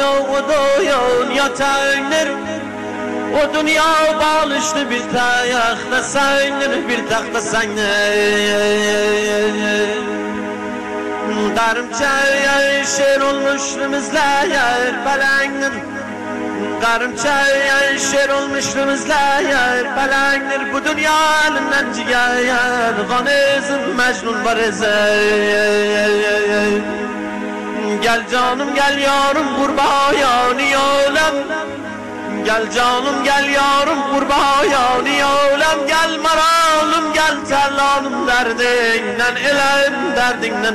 dünya təngnir o dünya balışlı bir taxta səngnir bir taxta səngnir Qarımçaya şer olmuşluğumuzlar belengdir Qarımçaya şer olmuşluğumuzlar belengdir Bu dünyanın ciğer Ganezim Mecnun varızır Gel canım gel yarım kurbayani olem Gel canım gel yarım kurbayani olem Gel maralım gel terlanım derdinden ilem derdinden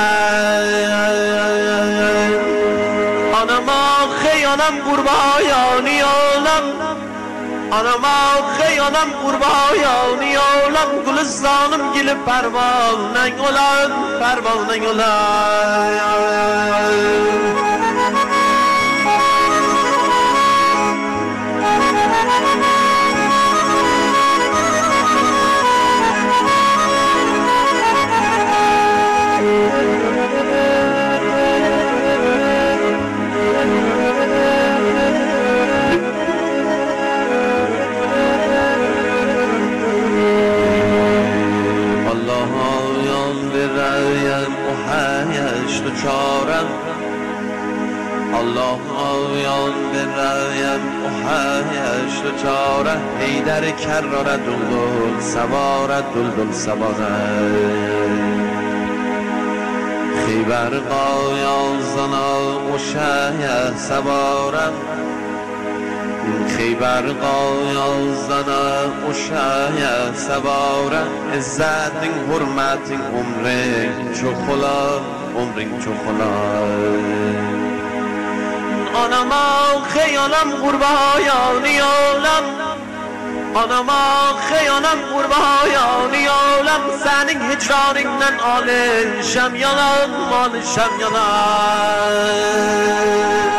ilem Anama xeyanam kurbayani olem Anama xeyanam kurbayani olem Gülistanım gilip pervanen olan pervanen olan چارم الله آیان برایم و حیش چاره حیدر کراره دلدل سواره دلدل سواره خیبر قایان زنا و شیه سوارم خیبر قایان زنا و شیه سواره عزتین حرمتین عمرین چو خلا عمرین چو خلای Anama xeyanam qurbayani olam Anama xeyanam qurbayani olam Senin hicranından alışam yalan alışam yalan